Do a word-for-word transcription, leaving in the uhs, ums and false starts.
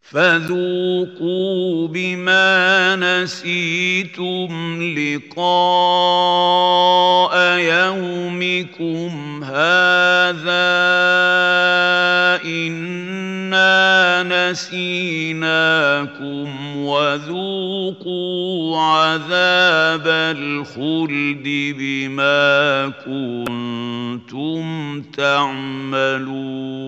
فذوقوا بما نسيتم لقاء يومكم هذا إنا نسيناكم وذوقوا عذاب الخلد بما كنتم تعملون.